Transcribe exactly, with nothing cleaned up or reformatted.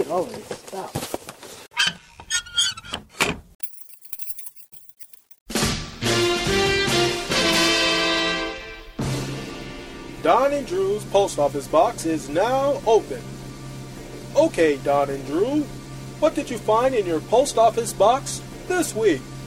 Always stop. Don and Drew's post office box is now open. Okay, Don and Drew, what did you find in your post office box this week?